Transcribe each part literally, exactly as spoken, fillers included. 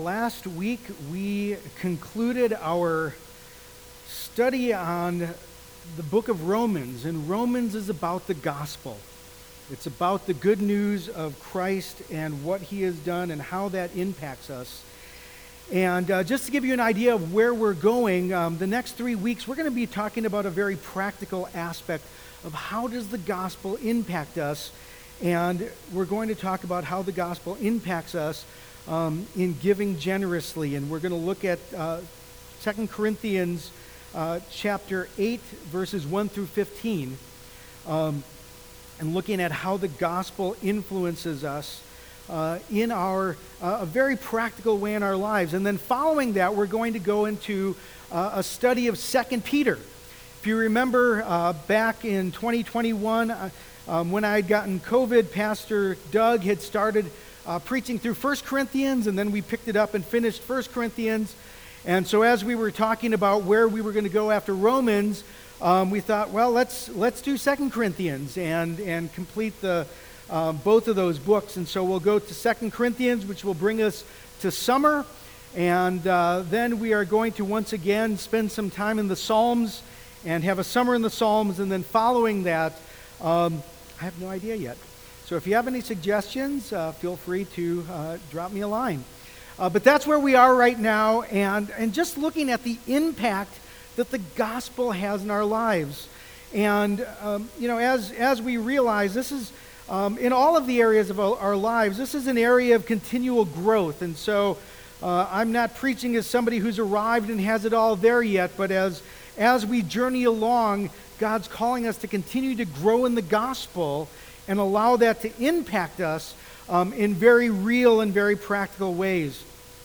last week we concluded our study on the book of Romans, and Romans is about the gospel. It's about the good news of Christ and what he has done and how that impacts us. And uh, just to give you an idea of where we're going, um, the next three weeks we're going to be talking about a very practical aspect of how does the gospel impact us, and we're going to talk about how the gospel impacts us um, in giving generously. And we're going to look at uh, Second Corinthians uh, chapter eight, verses one through fifteen, um, and looking at how the gospel influences us uh, in our uh, a very practical way in our lives. And then following that, we're going to go into uh, a study of Second Peter. If you remember uh, back in twenty twenty-one, uh, um, when I had gotten COVID, Pastor Doug had started uh, preaching through First Corinthians, and then we picked it up and finished First Corinthians. And so as we were talking about where we were going to go after Romans, um, we thought, well, let's let's do Second Corinthians and, and complete the um, both of those books. And so we'll go to Second Corinthians, which will bring us to summer. And uh, then we are going to once again spend some time in the Psalms and have a summer in the Psalms. And then following that, um, I have no idea yet. So if you have any suggestions, uh, feel free to uh, drop me a line. Uh, but that's where we are right now, and, and just looking at the impact that the gospel has in our lives. And, um, you know, as, as we realize, this is, um, in all of the areas of our, our lives, this is an area of continual growth. And so uh, I'm not preaching as somebody who's arrived and has it all there yet, but as, as we journey along, God's calling us to continue to grow in the gospel and allow that to impact us um, in very real and very practical ways.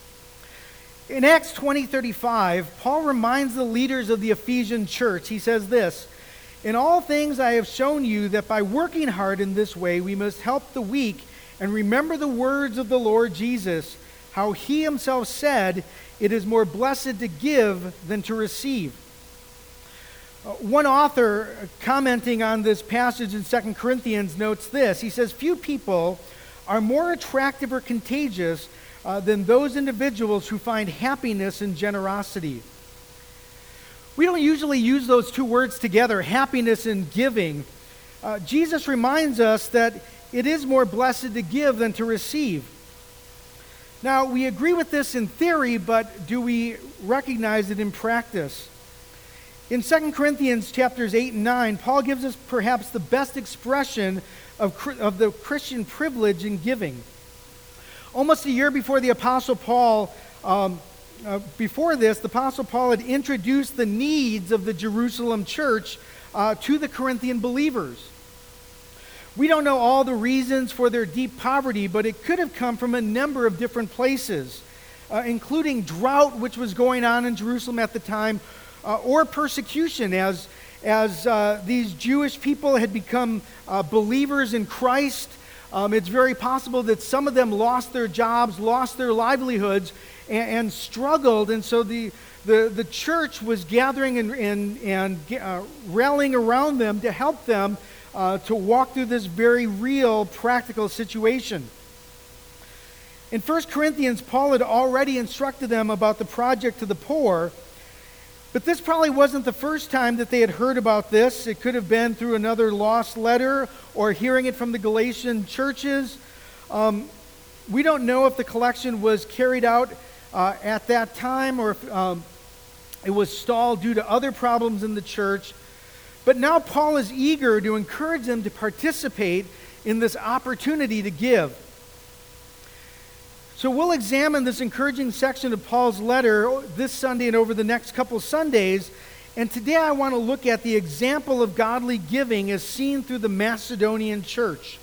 In Acts twenty thirty-five, Paul reminds the leaders of the Ephesian church. He says this, "In all things I have shown you that by working hard in this way we must help the weak and remember the words of the Lord Jesus, how he himself said, 'It is more blessed to give than to receive.'" Uh, one author uh, commenting on this passage in Second Corinthians notes this. He says, "Few people are more attractive or contagious uh, than those individuals who find happiness in generosity." We don't usually use those two words together, happiness and giving. Uh, Jesus reminds us that it is more blessed to give than to receive. Now, we agree with this in theory, but do we recognize it in practice? In Second Corinthians chapters eight and nine, Paul gives us perhaps the best expression of, of the Christian privilege in giving. Almost a year before the Apostle Paul, um, uh, before this, the Apostle Paul had introduced the needs of the Jerusalem church uh, to the Corinthian believers. We don't know all the reasons for their deep poverty, but it could have come from a number of different places, uh, including drought, which was going on in Jerusalem at the time, Uh, or persecution as, as uh, these Jewish people had become uh, believers in Christ. Um, it's very possible that some of them lost their jobs, lost their livelihoods, and, and struggled. And so the, the, the church was gathering and, and, and uh, rallying around them to help them uh, to walk through this very real, practical situation. In First Corinthians, Paul had already instructed them about the project to the poor. But this probably wasn't the first time that they had heard about this. It could have been through another lost letter or hearing it from the Galatian churches. Um, we don't know if the collection was carried out uh, at that time or if um, it was stalled due to other problems in the church. But now Paul is eager to encourage them to participate in this opportunity to give. So we'll examine this encouraging section of Paul's letter this Sunday and over the next couple of Sundays. And today I want to look at the example of godly giving as seen through the Macedonian church.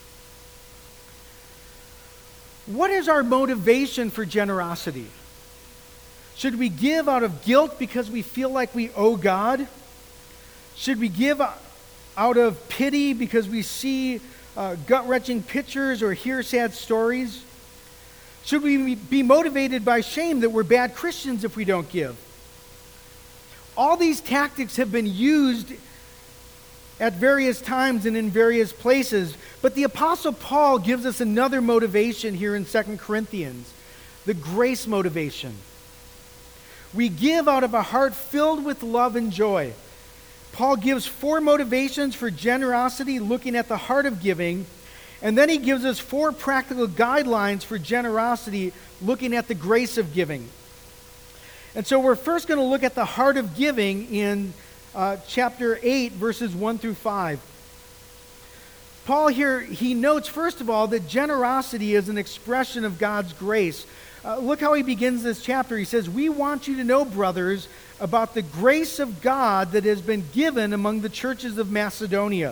What is our motivation for generosity? Should we give out of guilt because we feel like we owe God? Should we give out of pity because we see uh, gut-wrenching pictures or hear sad stories? Should we be motivated by shame that we're bad Christians if we don't give? All these tactics have been used at various times and in various places, but the Apostle Paul gives us another motivation here in Second Corinthians. the grace motivation. We give out of a heart filled with love and joy. Paul gives four motivations for generosity, looking at the heart of giving, and then he gives us four practical guidelines for generosity, looking at the grace of giving. And so we're first going to look at the heart of giving in uh, chapter eight, verses one through five. Paul here, he notes, first of all, that generosity is an expression of God's grace. Uh, look how he begins this chapter. He says, "We want you to know, brothers, about the grace of God that has been given among the churches of Macedonia."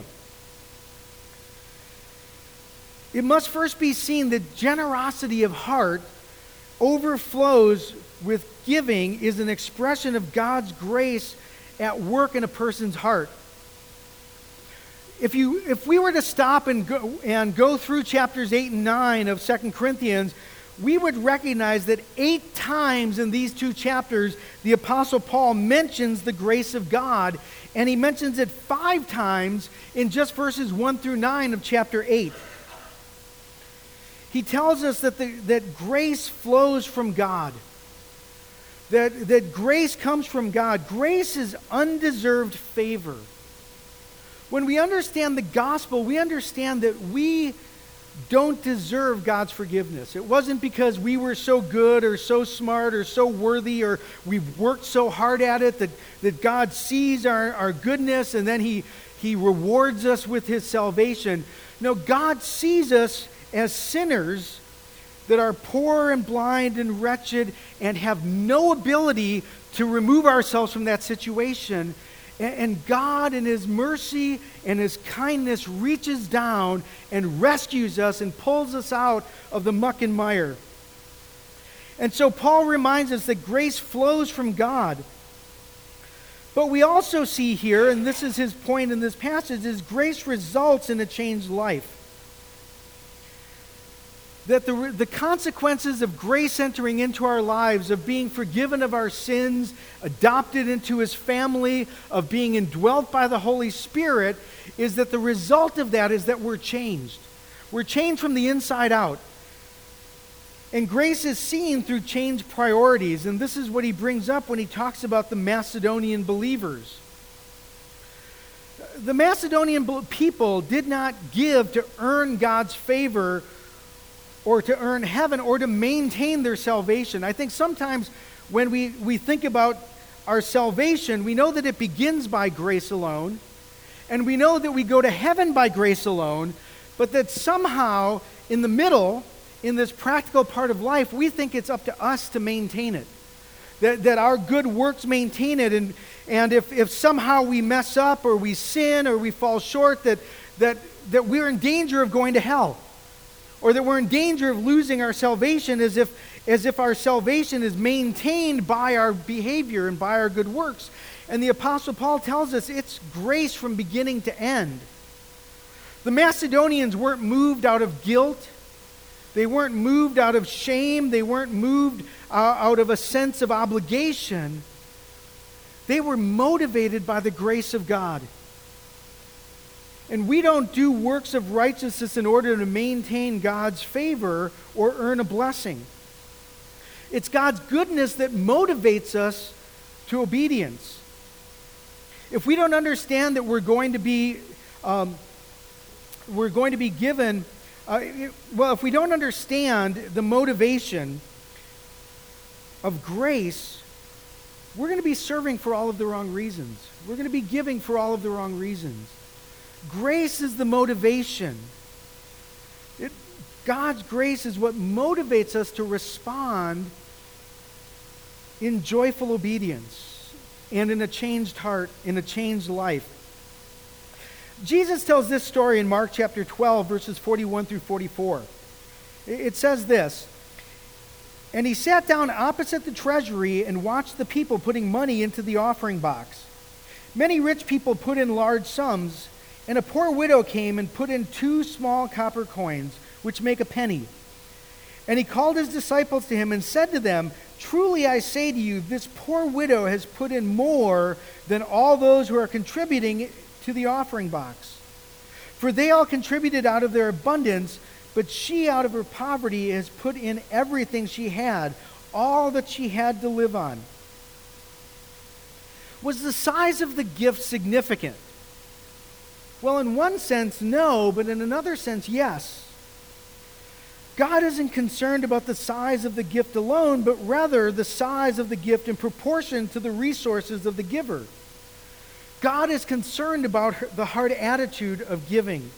It must first be seen that generosity of heart overflows with giving is an expression of God's grace at work in a person's heart. If you, if we were to stop and go, and go through chapters eight and nine of Second Corinthians, we would recognize that eight times in these two chapters, the Apostle Paul mentions the grace of God, and he mentions it five times in just verses one through nine of chapter eight. He tells us that, the, that grace flows from God, that, that grace comes from God. Grace is undeserved favor. When we understand the gospel, we understand that we don't deserve God's forgiveness. It wasn't because we were so good or so smart or so worthy or we've worked so hard at it that, that God sees our, our goodness and then he, he rewards us with his salvation. No, God sees us as sinners that are poor and blind and wretched and have no ability to remove ourselves from that situation. And God, in his mercy and his kindness, reaches down and rescues us and pulls us out of the muck and mire. And so Paul reminds us that grace flows from God. But we also see here, and this is his point in this passage, is grace results in a changed life. That the, the consequences of grace entering into our lives, of being forgiven of our sins, adopted into his family, of being indwelt by the Holy Spirit, is that the result of that is that we're changed. We're changed from the inside out. And grace is seen through changed priorities, and this is what he brings up when he talks about the Macedonian believers. The Macedonian people did not give to earn God's favor or to earn heaven, or to maintain their salvation. I think sometimes when we, we think about our salvation, we know that it begins by grace alone, and we know that we go to heaven by grace alone, but that somehow in the middle, in this practical part of life, we think it's up to us to maintain it. That, that our good works maintain it, and, and if, if somehow we mess up or we sin or we fall short, that, that, that we're in danger of going to hell. Or that we're in danger of losing our salvation, as if, as if our salvation is maintained by our behavior and by our good works. And the Apostle Paul tells us it's grace from beginning to end. The Macedonians weren't moved out of guilt. They weren't moved out of shame. They weren't moved uh, out of a sense of obligation. They were motivated by the grace of God. And we don't do works of righteousness in order to maintain God's favor or earn a blessing. It's God's goodness that motivates us to obedience. If we don't understand that we're going to be, um, we're going to be given, uh, well, if we don't understand the motivation of grace, we're going to be serving for all of the wrong reasons. We're going to be giving for all of the wrong reasons. Grace is the motivation. It, God's grace is what motivates us to respond in joyful obedience and in a changed heart, in a changed life. Jesus tells this story in Mark chapter twelve, verses forty-one through forty-four. It says this, "And he sat down opposite the treasury and watched the people putting money into the offering box. Many rich people put in large sums, and a poor widow came and put in two small copper coins, which make a penny. And he called his disciples to him and said to them, 'Truly I say to you, this poor widow has put in more than all those who are contributing to the offering box. For they all contributed out of their abundance, but she, out of her poverty, has put in everything she had, all that she had to live on. Was the size of the gift significant? Well, in one sense, no, but in another sense, yes. God isn't concerned about the size of the gift alone, but rather the size of the gift in proportion to the resources of the giver. God is concerned about her, the heart attitude of giving.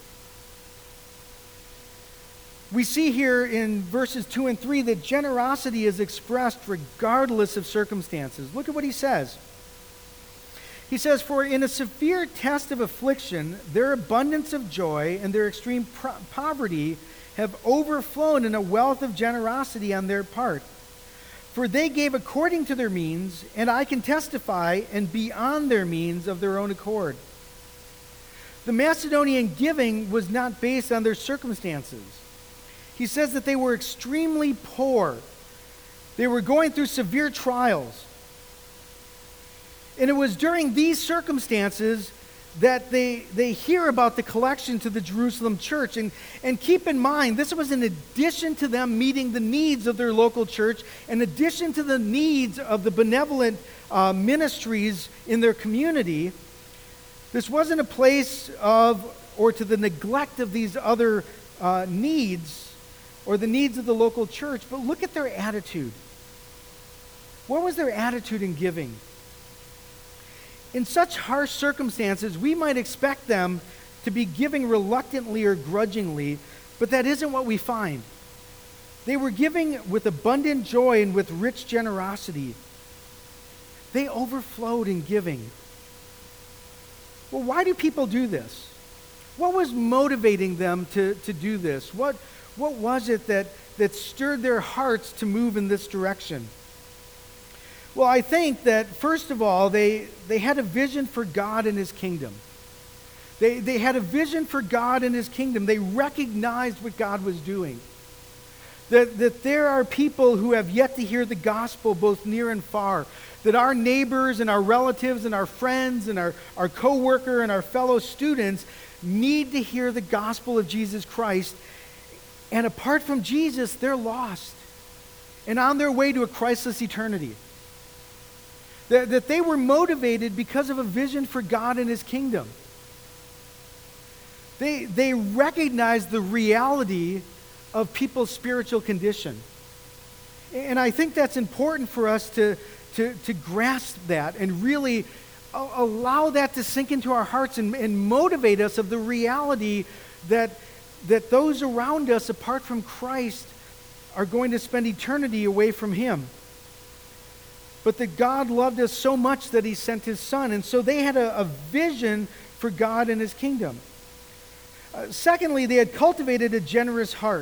We see here in verses two and three that generosity is expressed regardless of circumstances. Look at what he says. He says, "For in a severe test of affliction, their abundance of joy and their extreme pro- poverty have overflown in a wealth of generosity on their part. For they gave according to their means, and I can testify, and beyond their means of their own accord." The Macedonian giving was not based on their circumstances. He says that they were extremely poor. They were going through severe trials. And it was during these circumstances that they, they hear about the collection to the Jerusalem church. And, and keep in mind, this was in addition to them meeting the needs of their local church, in addition to the needs of the benevolent uh, ministries in their community. This wasn't a place of, or to the neglect of these other uh, needs, or the needs of the local church, but look at their attitude. What was their attitude in giving? In such harsh circumstances, we might expect them to be giving reluctantly or grudgingly, but that isn't what we find. They were giving with abundant joy and with rich generosity. They overflowed in giving. Well, why do people do this? What was motivating them to, to do this? What, what was it that, that stirred their hearts to move in this direction? Well, I think that, first of all, they, they had a vision for God and His kingdom. They, they had a vision for God and His kingdom. They recognized what God was doing. That, that there are people who have yet to hear the gospel both near and far. That our neighbors and our relatives and our friends and our, our co-worker and our fellow students need to hear the gospel of Jesus Christ. And apart from Jesus, they're lost and on their way to a Christless eternity. That, that they were motivated because of a vision for God and His kingdom. They, they recognized the reality of people's spiritual condition. And I think that's important for us to, to, to grasp that and really allow that to sink into our hearts and, and motivate us of the reality that, that those around us, apart from Christ, are going to spend eternity away from Him. But that God loved us so much that He sent His Son. And so they had a, a vision for God and His kingdom. Uh, secondly, they had cultivated a generous heart.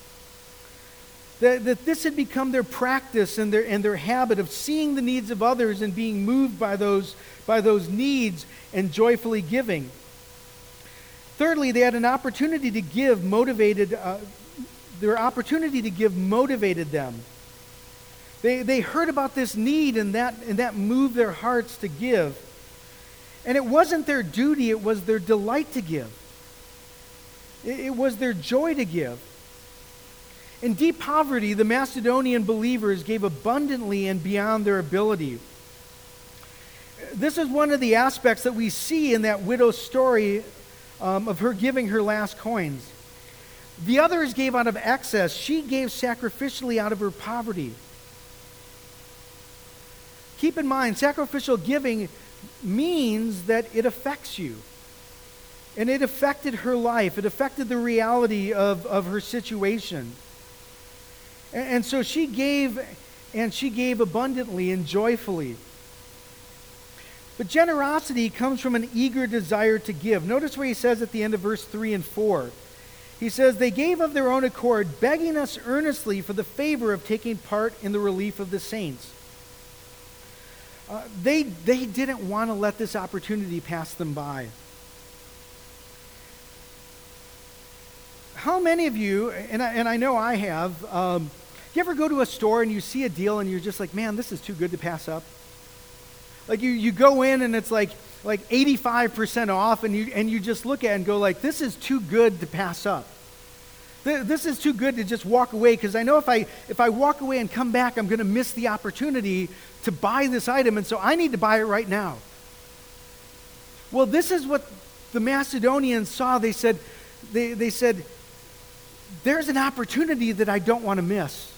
That, that this had become their practice and their, and their habit of seeing the needs of others and being moved by those, by those needs and joyfully giving. Thirdly, they had an opportunity to give motivated, uh, their opportunity to give motivated them. They, they heard about this need, and that, and that moved their hearts to give. And it wasn't their duty, it was their delight to give. It, it was their joy to give. In deep poverty, the Macedonian believers gave abundantly and beyond their ability. This is one of the aspects that we see in that widow's story um, of her giving her last coins. The others gave out of excess. She gave sacrificially out of her poverty. Keep in mind, sacrificial giving means that it affects you. And it affected her life. It affected the reality of, of her situation. And, and so she gave, and she gave abundantly and joyfully. But generosity comes from an eager desire to give. Notice where he says at the end of verse three and four. He says, "They gave of their own accord, begging us earnestly for the favor of taking part in the relief of the saints." Uh, they, they didn't want to let this opportunity pass them by. How many of you, and I, and I know I have, um, you ever go to a store and you see a deal and you're just like, man, this is too good to pass up? Like you, you go in and it's like like eighty-five percent off and you and you just look at it and go like, this is too good to pass up. Th- This is too good to just walk away, because I know if I if I walk away and come back, I'm going to miss the opportunity to buy this item, and so I need to buy it right now. Well, this is what the Macedonians saw. They said, they, they said, there's an opportunity that I don't want to miss.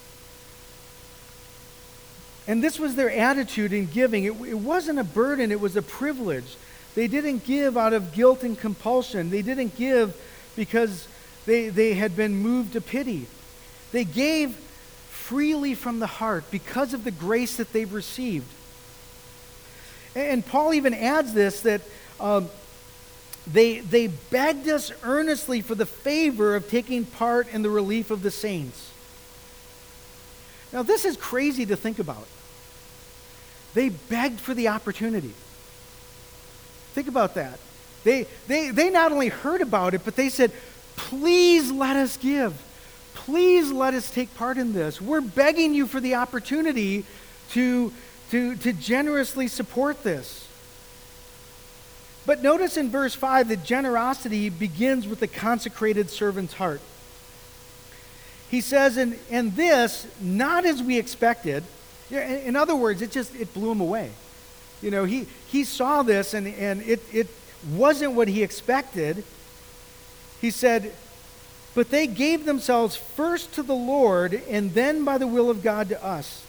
And this was their attitude in giving. It, it wasn't a burden, it was a privilege. They didn't give out of guilt and compulsion. They didn't give because they, they had been moved to pity. They gave freely from the heart because of the grace that they've received. And, and Paul even adds this, that um, they, they begged us earnestly for the favor of taking part in the relief of the saints. Now, this is crazy to think about. They begged for the opportunity. Think about that. They, they, they not only heard about it, but they said, please let us give. Please let us take part in this. We're begging you for the opportunity to, to, to generously support this. But notice in verse five that generosity begins with the consecrated servant's heart. He says, and, and this, not as we expected. In other words, it just, it blew him away. You know, he, he saw this and, and it, it wasn't what he expected. He said, but they gave themselves first to the Lord and then by the will of God to us.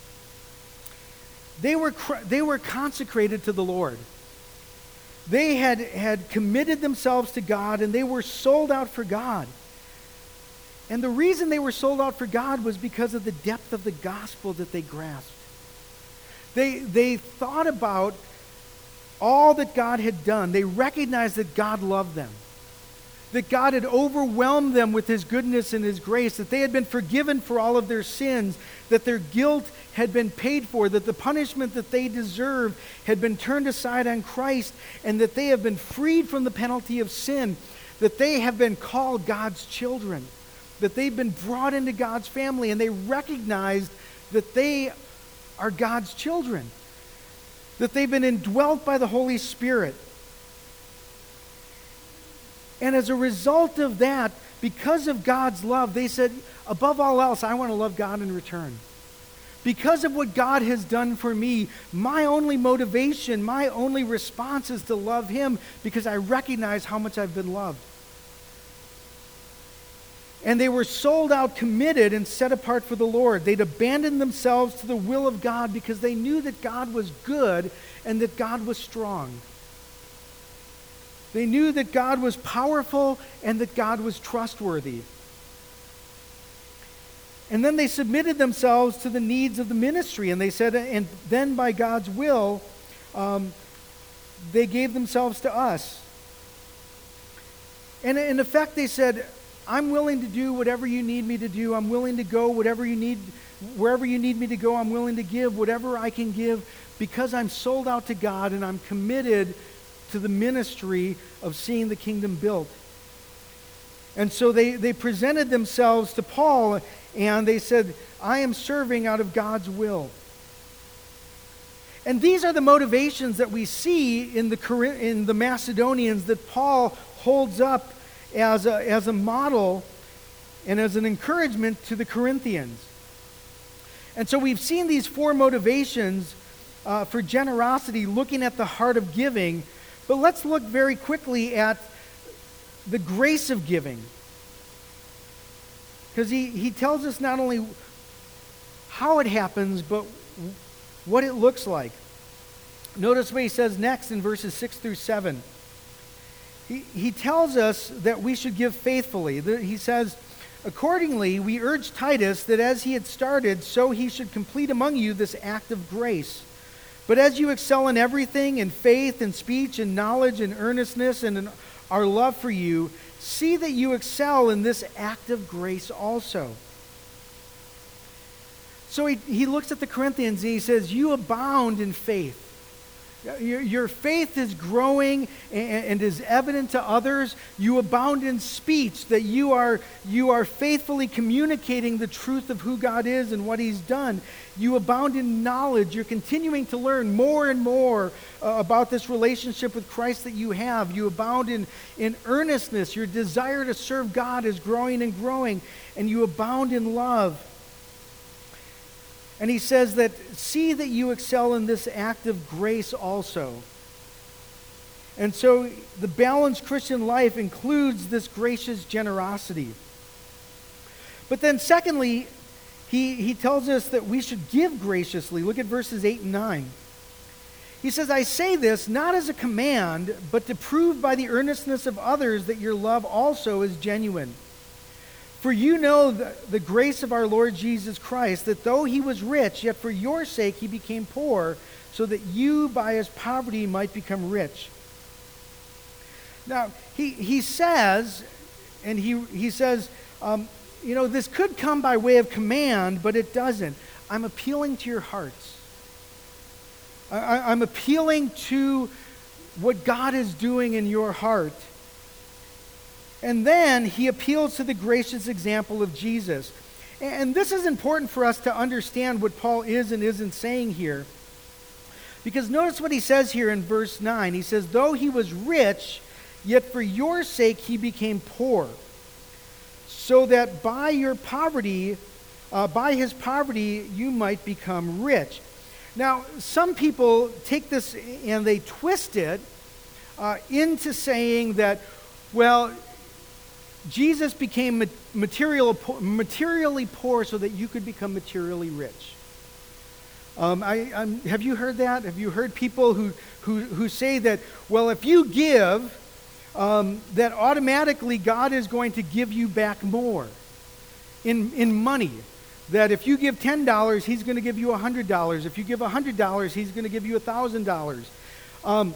They were, they were consecrated to the Lord. They had, had committed themselves to God, and they were sold out for God. And the reason they were sold out for God was because of the depth of the gospel that they grasped. They, they thought about all that God had done. They recognized that God loved them, that God had overwhelmed them with his goodness and his grace, that they had been forgiven for all of their sins, that their guilt had been paid for, that the punishment that they deserved had been turned aside on Christ, and that they have been freed from the penalty of sin, that they have been called God's children, that they've been brought into God's family, and they recognized that they are God's children, that they've been indwelt by the Holy Spirit. And as a result of that, because of God's love, they said, above all else, I want to love God in return. Because of what God has done for me, my only motivation, my only response is to love him, because I recognize how much I've been loved. And they were sold out, committed, and set apart for the Lord. They'd abandoned themselves to the will of God because they knew that God was good and that God was strong. They knew that God was powerful and that God was trustworthy. And then they submitted themselves to the needs of the ministry. And they said, and then by God's will, um, they gave themselves to us. And in effect, they said, I'm willing to do whatever you need me to do. I'm willing to go whatever you need, wherever you need me to go. I'm willing to give whatever I can give because I'm sold out to God and I'm committed to the ministry of seeing the kingdom built. And so they, they presented themselves to Paul and they said, I am serving out of God's will. And these are the motivations that we see in the, in the Macedonians that Paul holds up as a, as a model and as an encouragement to the Corinthians. And so we've seen these four motivations uh, for generosity, looking at the heart of giving. But let's look very quickly at the grace of giving. Because he, he tells us not only how it happens, but what it looks like. Notice what he says next in verses six through seven. He, he tells us that we should give faithfully. The, he says, accordingly, we urge Titus that as he had started, so he should complete among you this act of grace. But as you excel in everything, in faith, in speech, in knowledge, in earnestness, and in our love for you, see that you excel in this act of grace also. So he, he looks at the Corinthians and he says, you abound in faith. Your, your faith is growing and, and is evident to others. You abound in speech, that you are, you are faithfully communicating the truth of who God is and what he's done. You abound in knowledge. You're continuing to learn more and more uh, about this relationship with Christ that you have. You abound in, in earnestness. Your desire to serve God is growing and growing. And you abound in love. And he says that, see that you excel in this act of grace also. And so the balanced Christian life includes this gracious generosity. But then secondly, he, he tells us that we should give graciously. Look at verses eight and nine. He says, I say this not as a command, but to prove by the earnestness of others that your love also is genuine. For you know the, the grace of our Lord Jesus Christ, that though he was rich, yet for your sake he became poor, so that you by his poverty might become rich. Now, he, he says, and he, he says, um, you know, this could come by way of command, but it doesn't. I'm appealing to your hearts. I, I'm appealing to what God is doing in your heart. And then he appeals to the gracious example of Jesus. And this is important for us to understand what Paul is and isn't saying here. Because notice what he says here in verse nine. He says, though he was rich, yet for your sake he became poor, so that by your poverty, uh, by his poverty, you might become rich. Now, some people take this and they twist it uh, into saying that, well, Jesus became material, materially poor so that you could become materially rich. Um, I, I'm, have you heard that? Have you heard people who, who, who say that, well, if you give, um, that automatically God is going to give you back more in, in money? That if you give ten dollars, he's going to give you one hundred dollars. If you give one hundred dollars, he's going to give you one thousand dollars. Um,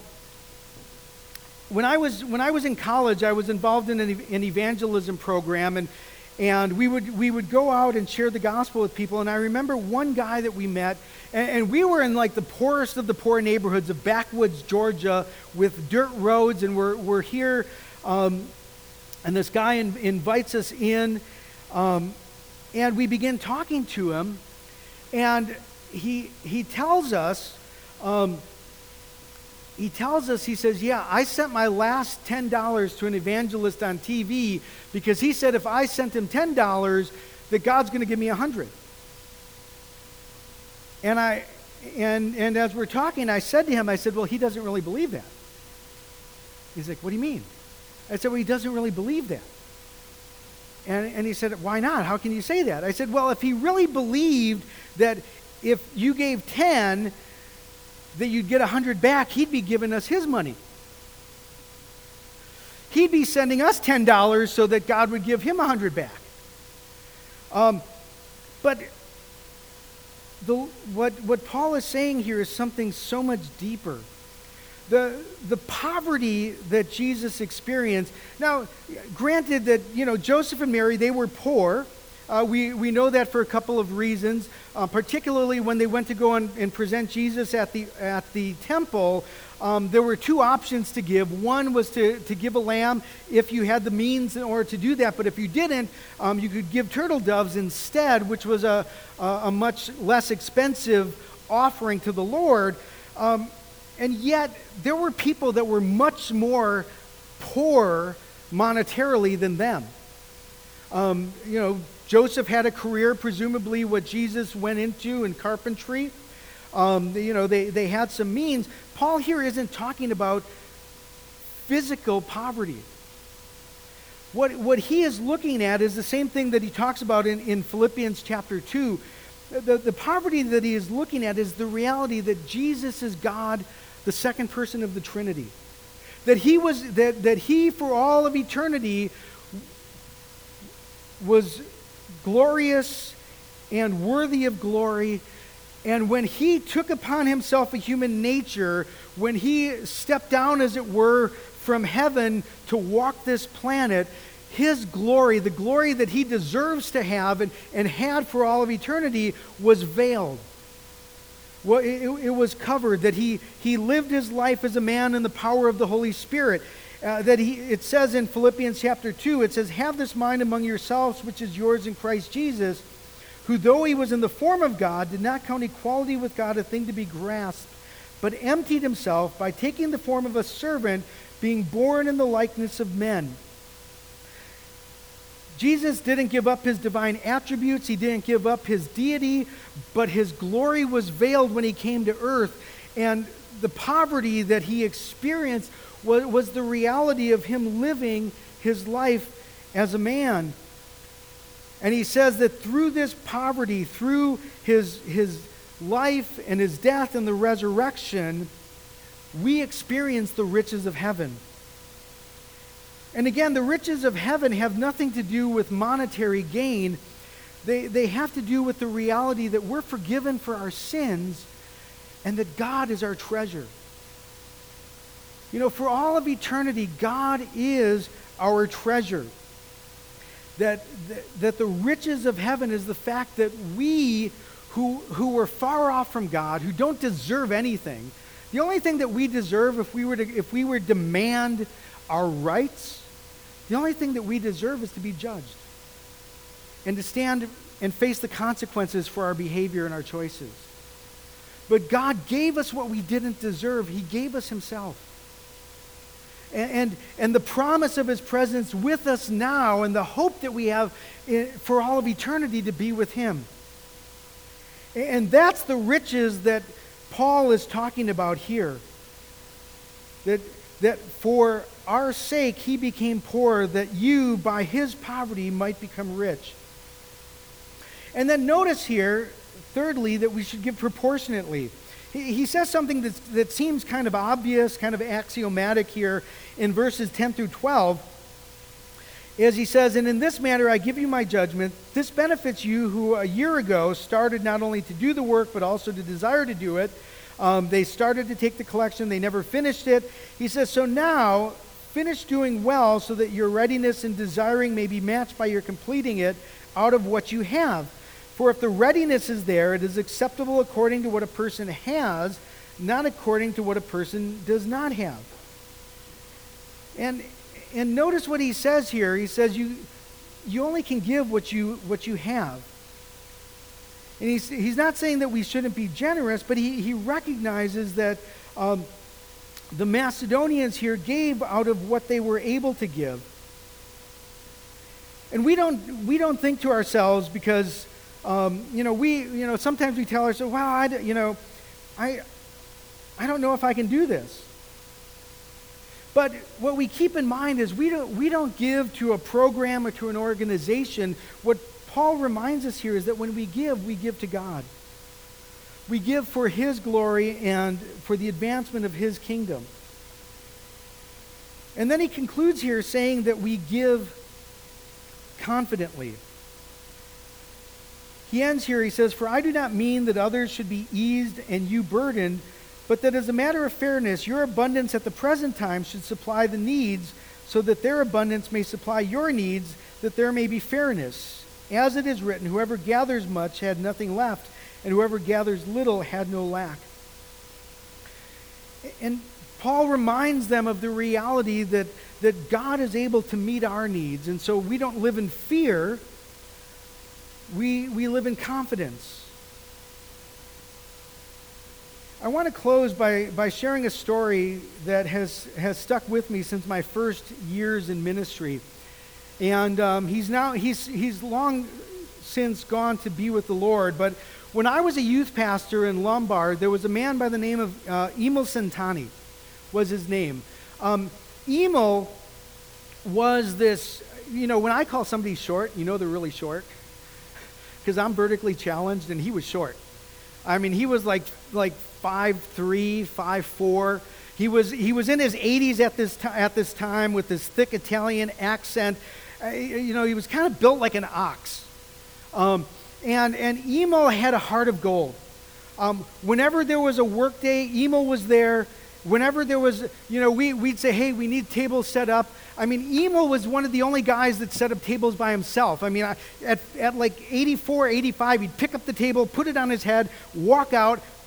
When I was when I was in college, I was involved in an, an evangelism program, and and we would we would go out and share the gospel with people. And I remember one guy that we met, and, and we were in like the poorest of the poor neighborhoods of backwoods Georgia with dirt roads, and we're we're here, um, and this guy in, invites us in, um, and we begin talking to him, and he he tells us. Um, He tells us, he says, yeah, I sent my last ten dollars to an evangelist on T V because he said if I sent him ten dollars, that God's going to give me one hundred dollars. And I, and, and as we're talking, I said to him, I said, well, he doesn't really believe that. He's like, what do you mean? I said, well, he doesn't really believe that. And, and he said, why not? How can you say that? I said, well, if he really believed that if you gave ten, that you'd get one hundred back, he'd be giving us his money. He'd be sending us ten dollars so that God would give him one hundred back. Um, but the, what, what Paul is saying here is something so much deeper. The, the poverty that Jesus experienced. Now, granted that, you know, Joseph and Mary, they were poor. Uh, we, we know that for a couple of reasons, uh, particularly when they went to go and, and present Jesus at the at the temple. Um, there were two options to give. One was to, to give a lamb if you had the means in order to do that, but if you didn't, um, you could give turtle doves instead, which was a, a, a much less expensive offering to the Lord. Um, and yet, there were people that were much more poor monetarily than them. Um, you know, Joseph had a career, presumably what Jesus went into in carpentry. Um, you know, they, they had some means. Paul here isn't talking about physical poverty. What, what he is looking at is the same thing that he talks about in, in Philippians chapter two. The, the poverty that he is looking at is the reality that Jesus is God, the second person of the Trinity. That he was that, that he for all of eternity was glorious and worthy of glory. And when he took upon himself a human nature, when he stepped down, as it were, from heaven to walk this planet, his glory, the glory that he deserves to have and, and had for all of eternity, was veiled. Well, it, it was covered, that he, he lived his life as a man in the power of the Holy Spirit. Uh, that he, it says in Philippians chapter two, it says, "Have this mind among yourselves, which is yours in Christ Jesus, who though he was in the form of God, did not count equality with God a thing to be grasped, but emptied himself by taking the form of a servant, being born in the likeness of men." Jesus didn't give up his divine attributes. He didn't give up his deity, but his glory was veiled when he came to earth. And the poverty that he experienced was, was the reality of him living his life as a man. And he says that through this poverty, through his, his life and his death and the resurrection, we experience the riches of heaven. And again, the riches of heaven have nothing to do with monetary gain. They, they have to do with the reality that we're forgiven for our sins and that God is our treasure. You know, for all of eternity, God is our treasure. That, that, that the riches of heaven is the fact that we who, who were far off from God, who don't deserve anything, the only thing that we deserve if we were to, if we were to demand our rights, the only thing that we deserve is to be judged and to stand and face the consequences for our behavior and our choices. But God gave us what we didn't deserve. He gave us himself. And, and, and the promise of his presence with us now and the hope that we have in, for all of eternity to be with him. And that's the riches that Paul is talking about here. That, that for our sake he became poor, that you by his poverty might become rich. And then notice here, thirdly, that we should give proportionately. He, he says something that's, that seems kind of obvious, kind of axiomatic here in verses ten through twelve. As he says, "And in this matter I give you my judgment. This benefits you who a year ago started not only to do the work, but also to desire to do it. Um, they started to take the collection. They never finished it." He says, "So now finish doing well so that your readiness in desiring may be matched by your completing it out of what you have. For if the readiness is there, it is acceptable according to what a person has, not according to what a person does not have." And and notice what he says here. He says you you only can give what you what you have. And he's he's not saying that we shouldn't be generous, but he, he recognizes that um, the Macedonians here gave out of what they were able to give. And we don't we don't think to ourselves because um, you know we you know sometimes we tell ourselves, "Wow, I you know I I don't know if I can do this." But what we keep in mind is we don't we don't give to a program or to an organization. What Paul reminds us here is that when we give, we give to God. We give for his glory and for the advancement of his kingdom. And then he concludes here saying that we give confidently. He ends here, he says, "For I do not mean that others should be eased and you burdened, but that as a matter of fairness, your abundance at the present time should supply the needs, so that their abundance may supply your needs, that there may be fairness. As it is written, whoever gathers much had nothing left, and whoever gathers little had no lack." And Paul reminds them of the reality that, that God is able to meet our needs. And so we don't live in fear, we, we live in confidence. I want to close by, by sharing a story that has, has stuck with me since my first years in ministry. And um, he's now he's he's long since gone to be with the Lord. But when I was a youth pastor in Lombard, there was a man by the name of uh, Emil Santani, was his name. Um, Emil was this, you know, when I call somebody short, you know they're really short, because I'm vertically challenged, and he was short. I mean, he was like like five three, five four. He was he was in his eighties at this t- at this time with this thick Italian accent. Uh, you know, he was kind of built like an ox. Um, and, and Emil had a heart of gold. Um, whenever there was a work day, Emil was there. Whenever there was, you know, we, we'd say, "Hey, we need tables set up." I mean, Emil was one of the only guys that set up tables by himself. I mean, I, at, at like eighty-four, eighty-five, he'd pick up the table, put it on his head, walk out,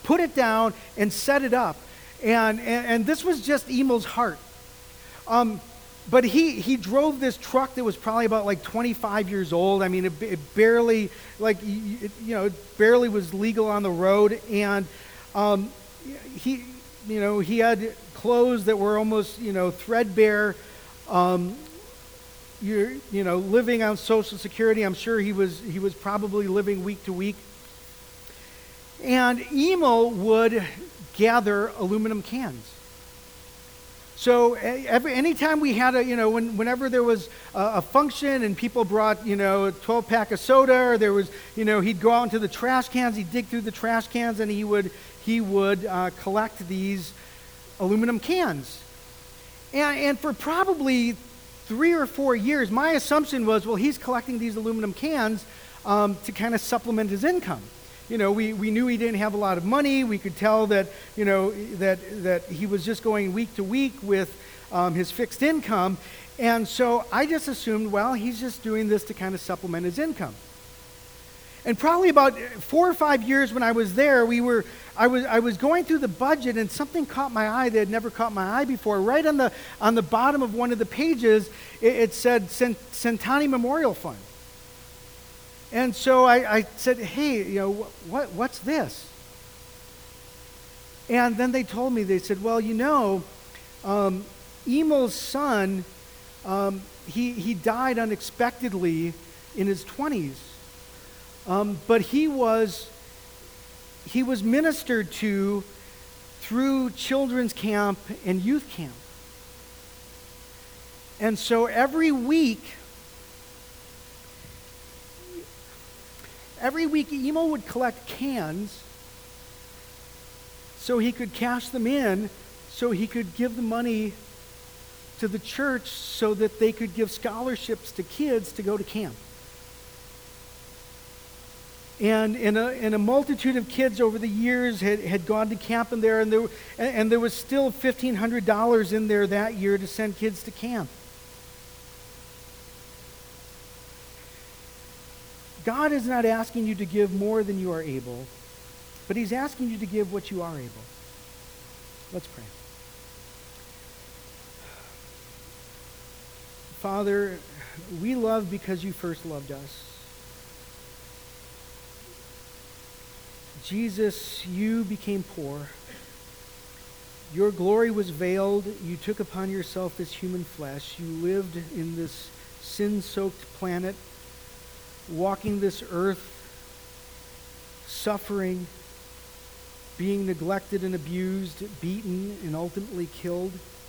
put it down, and set it up. And, and, and this was just Emil's heart. Um, but he, he drove this truck that was probably about like twenty-five years old. I mean, it, it barely, like, it, you know, it barely was legal on the road. And um, he, you know, he had clothes that were almost, you know, threadbare. Um, you're, you know, living on Social Security. I'm sure he was, he was probably living week to week. And Emil would gather aluminum cans. So every, anytime we had a, you know, when, whenever there was a, a function and people brought, you know, a twelve pack of soda, or there was, you know, he'd go out into the trash cans, he'd dig through the trash cans, and he would, he would uh, collect these aluminum cans. And, and for probably three or four years, my assumption was, well, he's collecting these aluminum cans um, to kind of supplement his income. You know, we, we knew he didn't have a lot of money. We could tell that, you know, that that he was just going week to week with um, his fixed income. And so I just assumed, well, he's just doing this to kind of supplement his income. And probably about four or five years when I was there, we were I was I was going through the budget, and something caught my eye that had never caught my eye before. Right on the on the bottom of one of the pages, it, it said Centani Memorial Fund. And so I, I said, hey, you know, what what's this? And then they told me, they said, well, you know, um, Emil's son, um, he, he died unexpectedly in his twenties. Um, but he was, he was ministered to through children's camp and youth camp. And so every week, Every week, Emil would collect cans so he could cash them in, so he could give the money to the church so that they could give scholarships to kids to go to camp. And, and, a, and a multitude of kids over the years had, had gone to camp in there, and there, and, and there was still fifteen hundred dollars in there that year to send kids to camp. God is not asking you to give more than you are able, but he's asking you to give what you are able. Let's pray. Father, we love because you first loved us. Jesus, you became poor. Your glory was veiled. You took upon yourself this human flesh. You lived in this sin-soaked planet, walking this earth, suffering, being neglected and abused, beaten, and ultimately killed.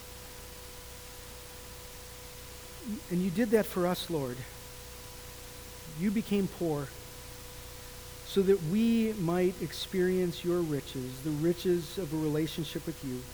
And you did that for us, Lord. You became poor so that we might experience your riches, the riches of a relationship with you.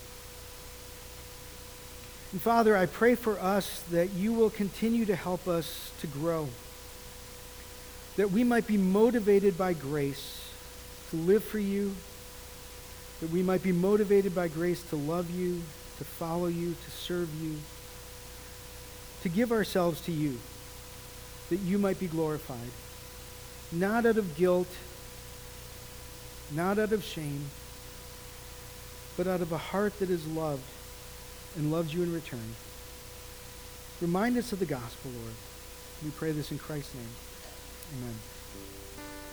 And Father, I pray for us that you will continue to help us to grow, that we might be motivated by grace to live for you, that we might be motivated by grace to love you, to follow you, to serve you, to give ourselves to you, that you might be glorified, not out of guilt, not out of shame, but out of a heart that is loved and loves you in return. Remind us of the gospel, Lord. We pray this in Christ's name. Amen.